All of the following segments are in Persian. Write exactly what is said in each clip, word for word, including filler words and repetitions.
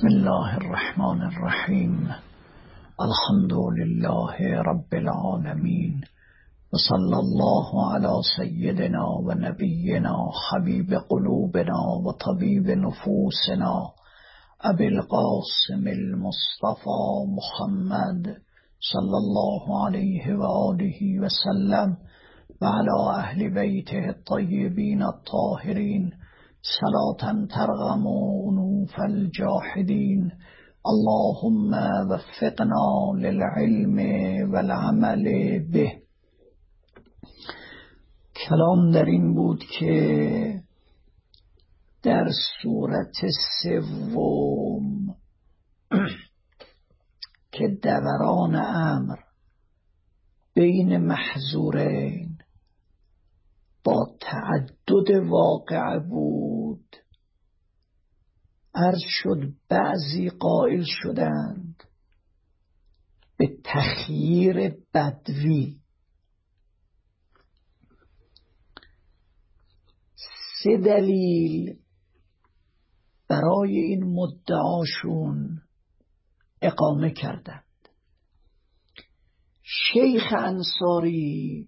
بسم الله الرحمن الرحیم. الحمد لله رب العالمین و صلی الله علی سیدنا و نبینا حبیب قلوبنا و طبیب نفوسنا ابی القاسم المصطفى محمد صلی الله علیه و آله و سلم و علی اهل بیته الطیبین الطاهرین صلاة ترغم انوف الجاحدین. اللهم وفقنا للعلم والعمل به. کلام در این بود که در صورت سوم که دوران امر بین محظورین با تعدد واقع بود، عرض شد بعضی قائل شدند به تخییر بدوی. سه دلیل برای این مدعاشون اقامه کردند. شیخ انصاری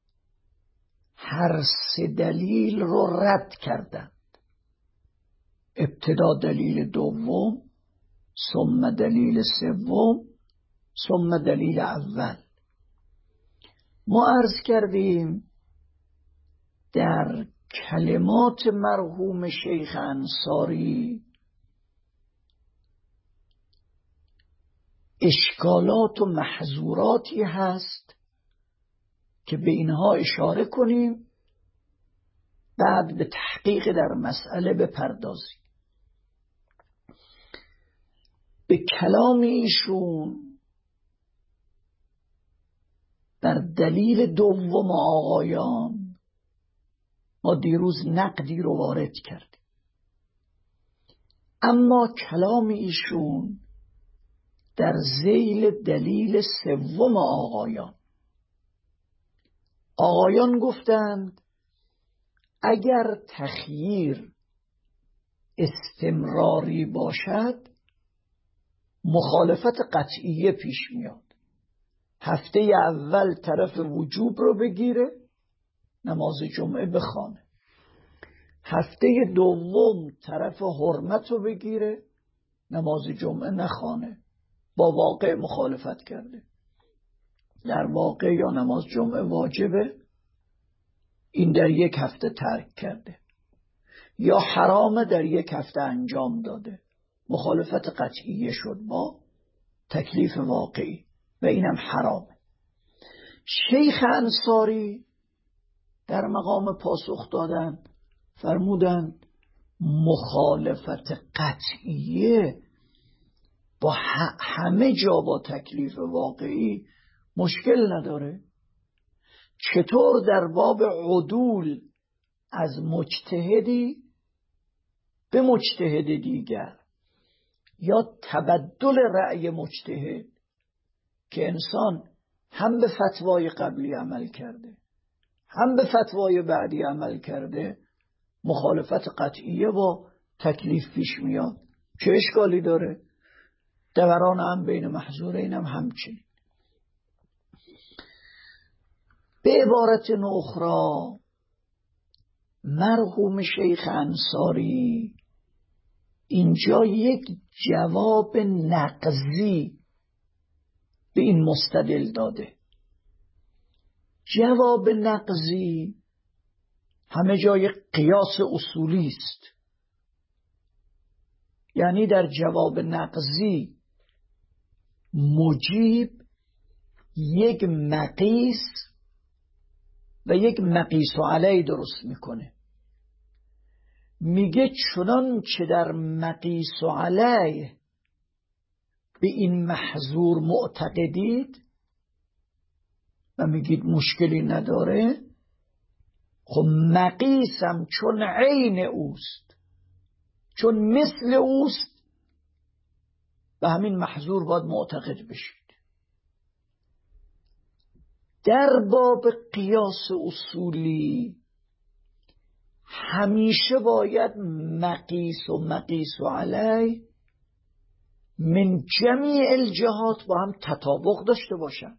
هر سه دلیل رو رد کردند. ابتدا دلیل دوم، ثم دلیل سوم، ثم دلیل اول. ما عرض کردیم در کلمات مرحوم شیخ انصاری اشکالات و محظوراتی هست که به اینها اشاره کنیم، بعد به تحقیق در مسئله بپردازیم. به کلام ایشون در دلیل دوم آقایان ما دیروز نقدی رو وارد کردیم، اما کلام ایشون در ذیل دلیل سوم آقایان آقایان گفتند اگر تخییر استمراری باشد مخالفت قطعیه پیش میاد. هفته اول طرف وجوب رو بگیره، نماز جمعه بخوانه. هفته دوم طرف حرمت رو بگیره، نماز جمعه نخوانه. با واقع مخالفت کرده. در واقع یا نماز جمعه واجبه، این در یک هفته ترک کرده، یا حرامه در یک هفته انجام داده. مخالفت قطعیه شد با تکلیف واقعی و اینم حرامه. شیخ انصاری در مقام پاسخ دادن فرمودند مخالفت قطعیه با همه جا با تکلیف واقعی مشکل نداره. چطور در باب عدول از مجتهدی به مجتهد دیگر یا تبدل رأی مجتهد که انسان هم به فتوای قبلی عمل کرده هم به فتوای بعدی عمل کرده، مخالفت قطعیه با تکلیف پیش میاد، چه اشکالی داره؟ دوران هم بین محظورین هم همچنین. به عبارت اخرى مرحوم شیخ انصاری اینجا یک جواب نقضی به این مستدل داده. جواب نقضی همه جای قیاس اصولی است، یعنی در جواب نقضی مجیب یک مقیس و یک مقیس علیه درست میکنه. میگه چنان چه در مقیس علیه به این محظور معتقدید و میگید مشکلی نداره، خب مقیسم چون عین اوست، چون مثل اوست، به همین محظور باید معتقد بشید. در باب قیاس اصولی همیشه باید مقیس و مقیس و علی من جمیع الجهات با هم تطابق داشته باشند،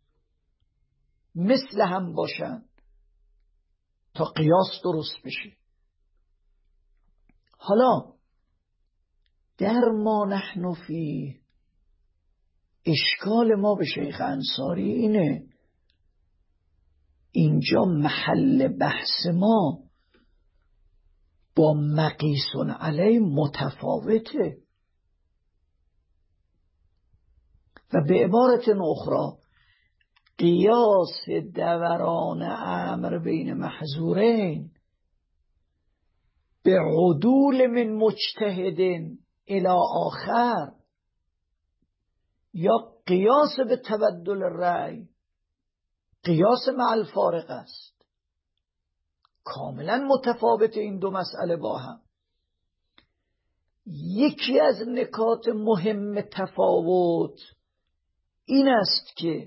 مثل هم باشند تا قیاس درست بشه. حالا در ما نحن فی، اشکال ما به شیخ انصاری اینه، اینجا محل بحث ما با مقیس علیه متفاوته و به عبارت اخرى قیاس دوران امر بین محظورین به عدول من مجتهد الی آخر یا قیاس به تبدل رأی، قیاس مع الفارق است. کاملا متفاوت این دو مسئله با هم. یکی از نکات مهم تفاوت این است که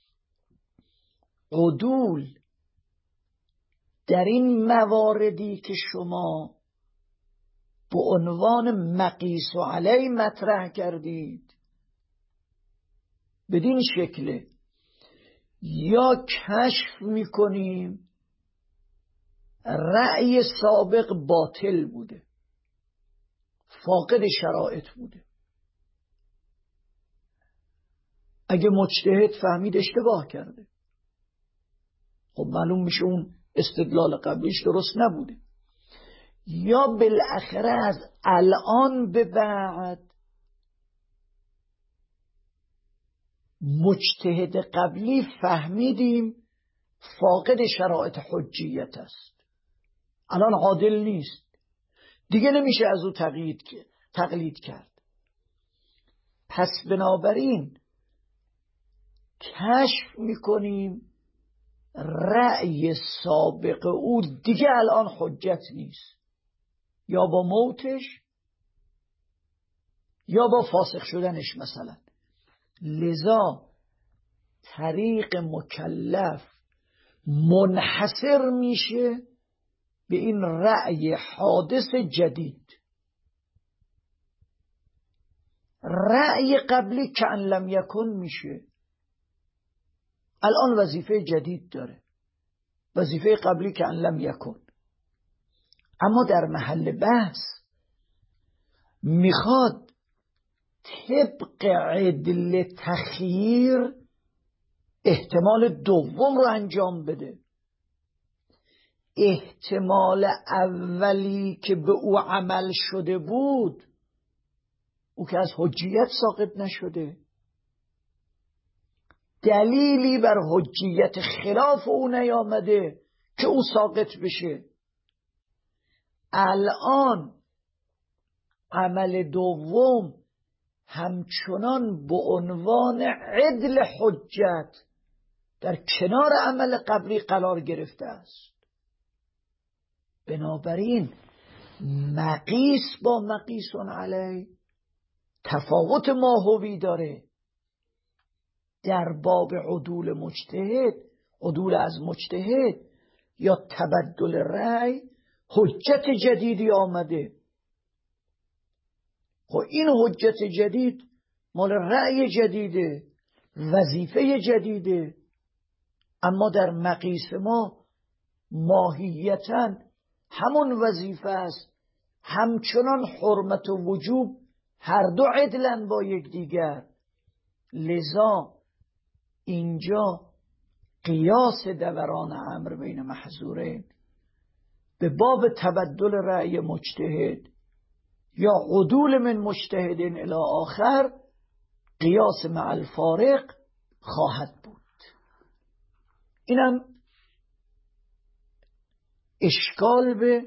عدول در این مواردی که شما به عنوان مقیس و علی مطرح کردید بدین شکله، یا کشف میکنیم رأی سابق باطل بوده، فاقد شرایط بوده. اگه مجتهد فهمید اشتباه کرده، خب معلوم میشه اون استدلال قبلیش درست نبوده. یا بالاخره از الان به بعد مجتهد قبلی فهمیدیم فاقد شرایط حجیت است، الان عادل نیست، دیگه نمیشه از او تقلید تقلید کرد. پس بنابراین کشف میکنیم رأی سابق او دیگه الان حجت نیست، یا با موتش یا با فاسخ شدنش مثلا. لذا طریق مکلف منحصر میشه به این رأی حادث جدید. رأی قبلی که ان لم یکن میشه، الان وظیفه جدید داره، وظیفه قبلی که ان لم یکن. اما در محل بحث میخواد طبق عدل تخییر احتمال دوم رو انجام بده. احتمال اولی که به او عمل شده بود، او که از حجیت ساقط نشده، دلیلی بر حجیت خلاف او نیامده که او ساقط بشه. الان عمل دوم همچنان به عنوان عدل حجت در کنار عمل قبلی قرار گرفته است. بنابراین مقیس با مقیس علی تفاوت ماهوی داره. در باب عدول مجتهد، عدول از مجتهد یا تبدل رأی، حجت جدیدی آمده. خب این حجت جدید مال رأی جدیده، وظیفه جدیده. اما در مقیس ما ماهیتاً همون وظیفه است، همچنان حرمت و وجوب هر دو عدلن با یکدیگر. لذا اینجا قیاس دوران امر بین محظورین به باب تبدل رأی مجتهد یا عدول من مجتهدین الی آخر قیاس مع الفارق خواهد بود. اینم اشکال به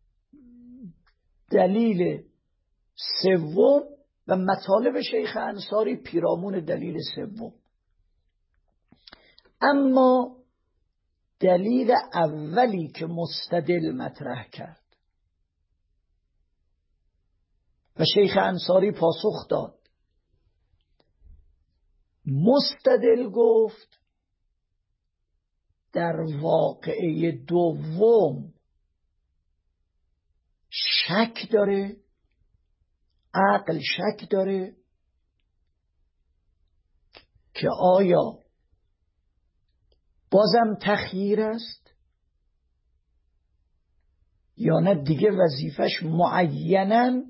دلیل سوم و مطالب شیخ انصاری پیرامون دلیل سوم. اما دلیل اولی که مستدل مطرح کرد و شیخ انصاری پاسخ داد، مستدل گفت در واقعه دوم شک داره، عقل شک داره که آیا بازم تخییر است یا نه دیگه وظیفش معیناً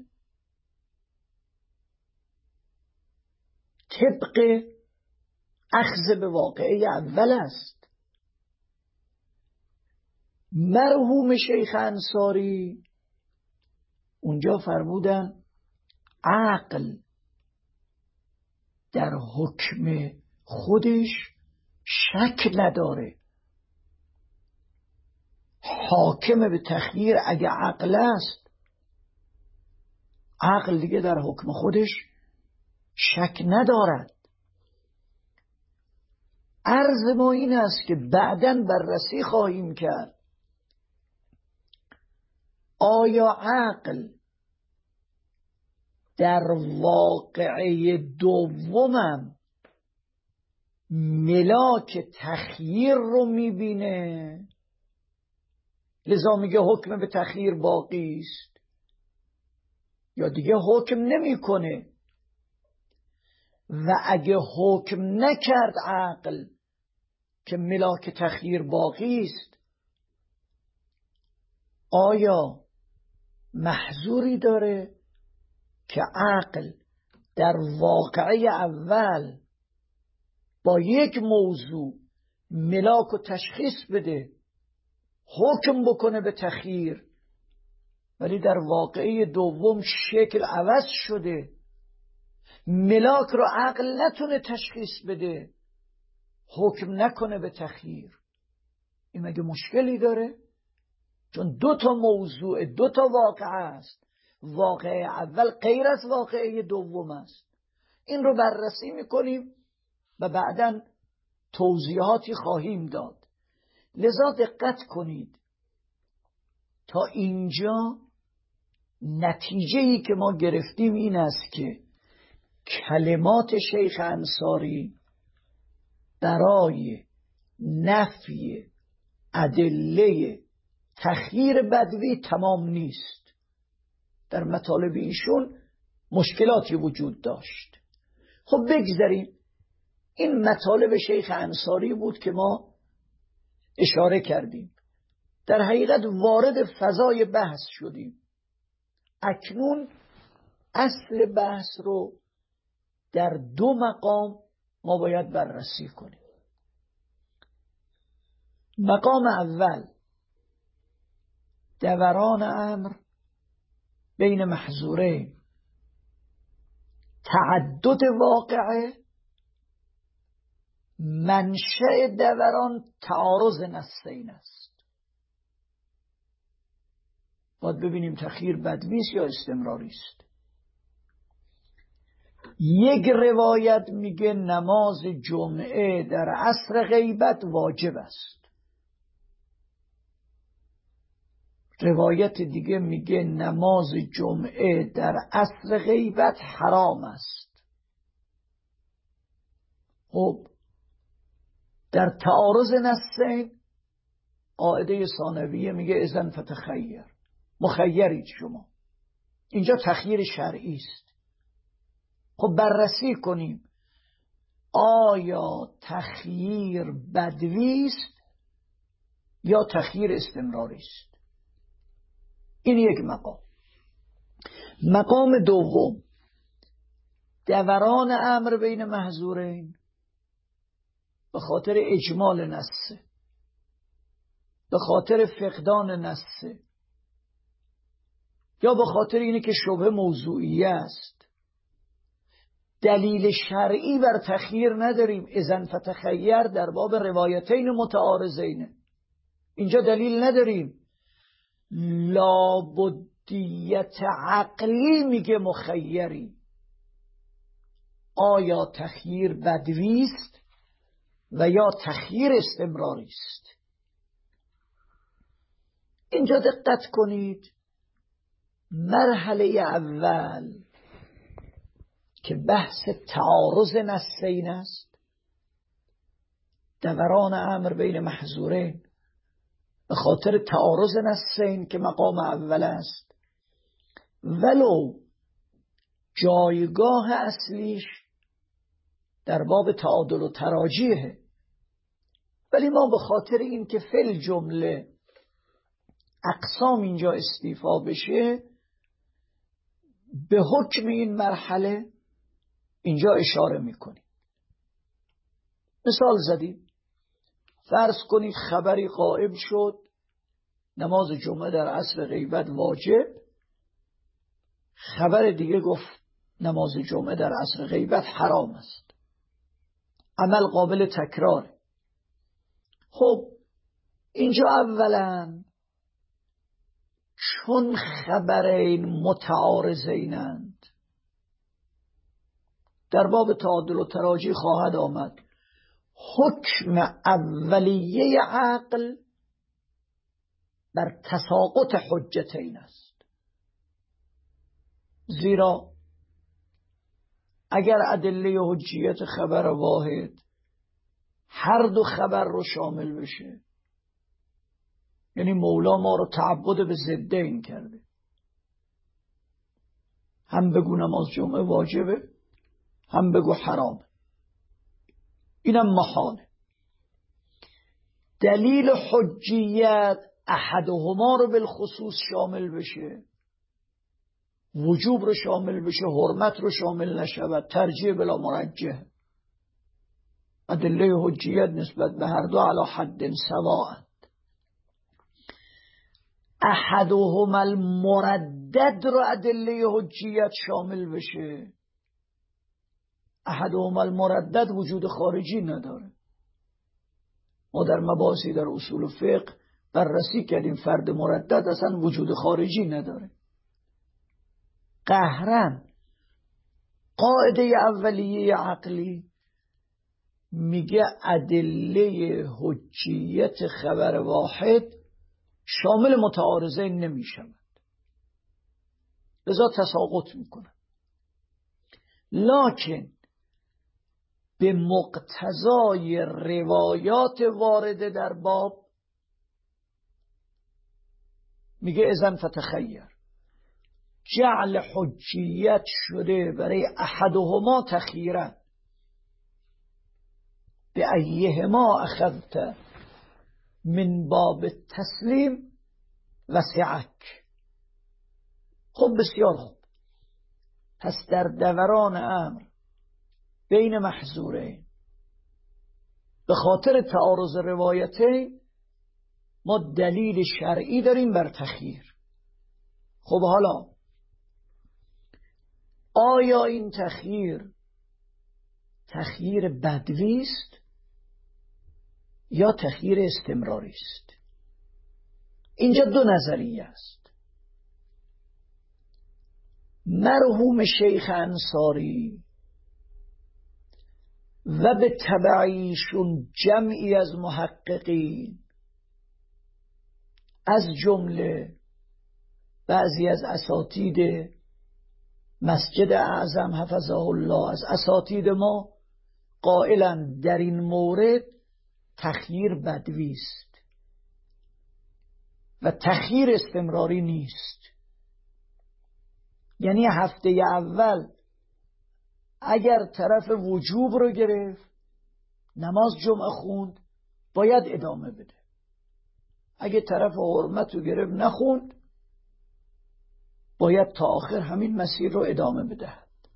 طبق اخذ به واقعه اول است. مرحوم شیخ انصاری اونجا فرمودن عقل در حکم خودش شک نداره. حاکم به تخییر اگه عقل است، عقل دیگه در حکم خودش شک ندارد. عرض ما این است که بعداً بررسی خواهیم کرد آیا عقل در واقعه دومم ملاک تخییر رو میبینه، لذا میگه حکم به تخییر باقی است، یا دیگه حکم نمیکنه؟ و اگه حکم نکرد عقل که ملاک تخییر باقی است، آیا محظوری داره که عقل در واقعه اول با یک موضوع ملاک و تشخیص بده، حکم بکنه به تخییر، ولی در واقعه دوم شکل عوض شده، ملاک رو عقل نتونه تشخیص بده، حکم نکنه به تخییر؟ این مگه مشکلی داره؟ چون دو تا موضوع، دو تا واقعه است. واقعه اول غیر از واقعه دوم است. این رو بررسی میکنیم و بعداً توضیحاتی خواهیم داد. لذا دقت کنید تا اینجا نتیجه‌ای که ما گرفتیم این است که کلمات شیخ انصاری برای نفی ادله تخییر بدوی تمام نیست. در مطالب ایشون مشکلاتی وجود داشت. خب بگذاریم، این مطالب شیخ انصاری بود که ما اشاره کردیم. در حقیقت وارد فضای بحث شدیم. اکنون اصل بحث رو در دو مقام ما باید بررسی کنیم. مقام اول دوران امر بین محظورین، تعدد واقعه، منشأ دوران تعارض نصین است. باید ببینیم تخییر بدوی است یا استمراری است. یک روایت میگه نماز جمعه در عصر غیبت واجب است، روایت دیگه میگه نماز جمعه در عصر غیبت حرام است. خب در تعارض نصین قاعده ثانویه میگه اذن فتخیر، مخیرید شما. اینجا تخییر شرعی است. خب بررسی کنیم آیا تخییر بدوی است یا تخییر استمراری است. این یک مقام. مقام دوم دوران امر بین محظورین به خاطر اجمال نصه، به خاطر فقدان نصه، یا به خاطر اینه که شبه موضوعی است. دلیل شرعی بر تخییر نداریم. اذن فتخیر در باب روایتین متعارضین، اینجا دلیل نداریم. لابدیت عقلی میگه مخیری. آیا تخییر بدوی است و یا تخییر استمراری است؟ اینجا دقت کنید. مرحله اول که بحث تعارض نصین است، دوران امر بین محظورین به خاطر تعارض نصین که مقام اول است، ولو جایگاه اصلیش در باب تعادل و تراجیحه، ولی ما به خاطر این که فل جمله اقسام اینجا استیفا بشه به حکم این مرحله اینجا اشاره میکنیم. مثال زدیم، فرض کنید خبری غائب شد نماز جمعه در عصر غیبت واجب، خبر دیگه گفت نماز جمعه در عصر غیبت حرام است، عمل قابل تکرار. خب اینجا اولا چون خبرین متعارضینند در باب تعادل و تراجیح خواهد آمد حکم اولیه عقل بر تساقط حجتین است، زیرا اگر ادله حجیت خبر واحد هر دو خبر رو شامل بشه، یعنی مولا ما رو تعبد به ضدین کرده، هم بگو نماز جمعه واجبه هم بگو حرامه، اینم محاله. دلیل حجیت احدهما رو بالخصوص شامل بشه، وجوب رو شامل بشه، حرمت رو شامل نشود، ترجیح بلا مرجح. ادله حجیت نسبت به هر دو علی حد سواء. احدهما المردد رو ادله حجیت شامل بشه، احدهما المردد وجود خارجی نداره. ما در مباحثی در اصول فقه بررسی کردیم فرد مردد اصلا وجود خارجی نداره. قهرن قاعده اولیه عقلی میگه ادله حجیت خبر واحد شامل متعارضین نمیشود، لذا تساقط میکنه. لکن به مقتضای روایات وارده در باب میگه اذن فتخیر، جعل حجیت شده برای احدهما تخییرا، به ایهما اخذت من باب تسلیم وسعک. خب بسیار خوب، پس در دوران امر بین محظورین به خاطر تعارض روایتین ما دلیل شرعی داریم بر تخییر. خب حالا آیا این تخییر تخییر بدوی است یا تخییر استمراری است؟ اینجا دو نظریه است. مرحوم شیخ انصاری و به تبعیشون جمعی از محققین از جمله بعضی از اساتید مسجد اعظم حفظه الله، از اساتید ما، قائلا در این مورد تخییر بدوی است و تخییر استمراری نیست. یعنی هفته اول اگر طرف وجوب رو گرفت نماز جمعه خوند باید ادامه بده، اگه طرف حرمت رو گرفت نخوند باید تا آخر همین مسیر رو ادامه بده.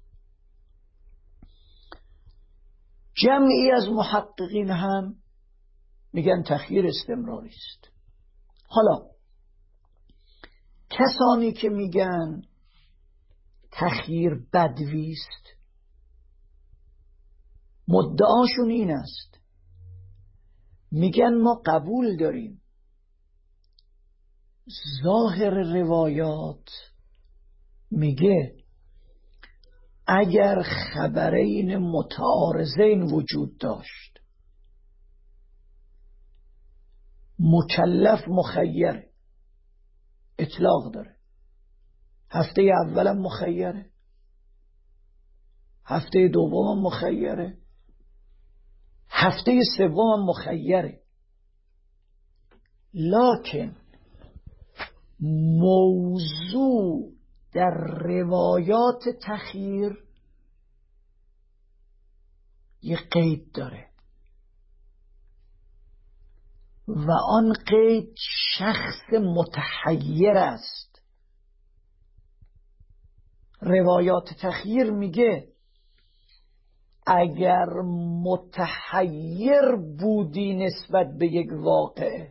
جمعی از محققین هم میگن تخییر استمراری است. حالا کسانی که میگن تخییر بدوی است مدعاشون این است، میگن ما قبول داریم ظاهر روایات میگه اگر خبرین متعارضین وجود داشت مکلف مخیره، اطلاق داره، هفته اولم مخیره، هفته دومم مخیره، هفته سومم مخیره. لکن موضوع در روایات تخییر یه قید داره و آن قید شخص متحیر است. روایات تخییر میگه اگر متحیر بودی نسبت به یک واقعه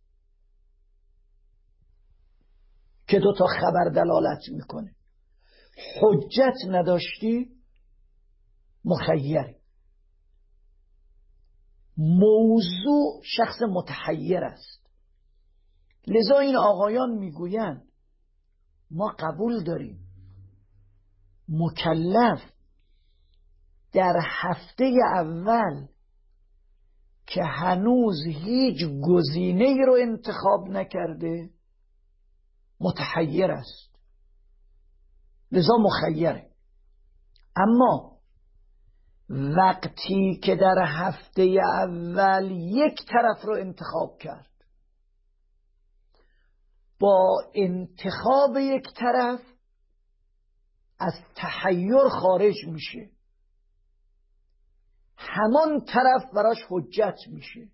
که دو تا خبر دلالت میکنه، حجت نداشتی، مخیری. موضوع شخص متحیر است. لذا این آقایان میگویند ما قبول داریم مکلف در هفته اول که هنوز هیچ گزینه‌ای رو انتخاب نکرده متحیر است، لذا مخیره. اما وقتی که در هفته اول یک طرف رو انتخاب کرد، با انتخاب یک طرف از تحیر خارج میشه، همان طرف براش حجت میشه.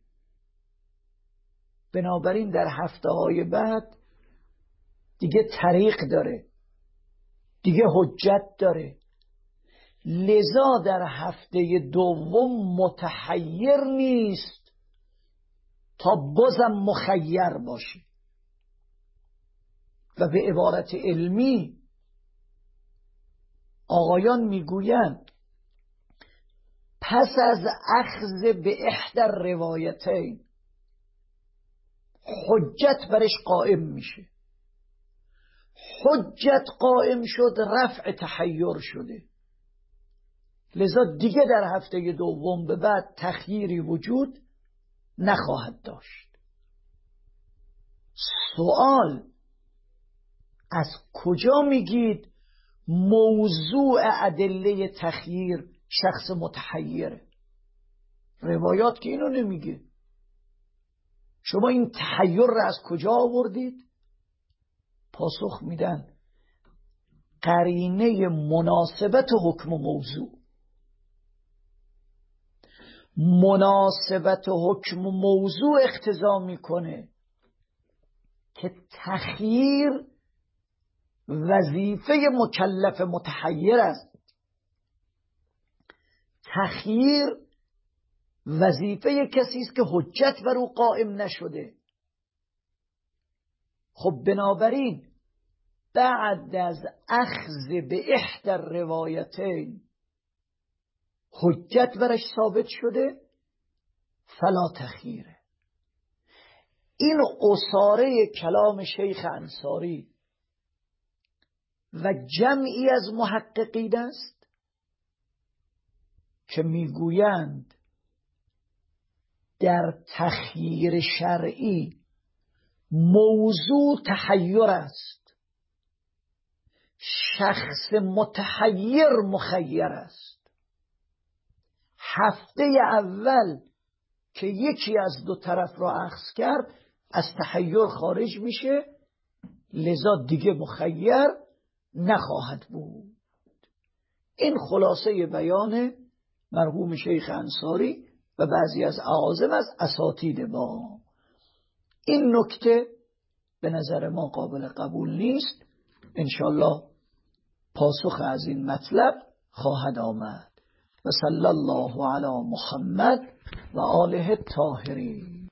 بنابراین در هفته های بعد دیگه طریق داره، دیگه حجت داره. لذا در هفته دوم متحیر نیست تا بازم مخیر باشه. و به عبارت علمی آقایان میگویند پس از اخذ به احدى الروایتین حجت برش قائم میشه. حجت قائم شد، رفع تحیر شده. لذا دیگه در هفته دوم به بعد تخییری وجود نخواهد داشت. سوال از کجا میگید موضوع ادله تخییر شخص متحیره؟ روایات که اینو نمیگه. شما این تحیر رو از کجا آوردید؟ پاسخ میدن قرینه مناسبت حکم و موضوع. مناسبت حکم و موضوع اقتضا میکنه که تخییر وظیفه مکلف متحیر است. تخییر وظیفه کسی است که حجت بر او قائم نشده. خب بنابراین بعد از اخذ به احدى الروایتین حجت برش ثابت شده، فلا تخییره. این اصاره کلام شیخ انصاری و جمعی از محققین است که میگویند در تخییر شرعی موضوع تحیر است، شخص متحیر مخیر است. هفته اول که یکی از دو طرف را اخذ کرد از تحیر خارج میشه، لذا دیگه مخیر نخواهد بود. این خلاصه بیان مرحوم شیخ انصاری و بعضی از اعاظم از اساتید ما. این نکته به نظر ما قابل قبول نیست. انشالله پاسخ از این مطلب خواهد آمد. و صلی الله علی محمد و آله الطاهرین.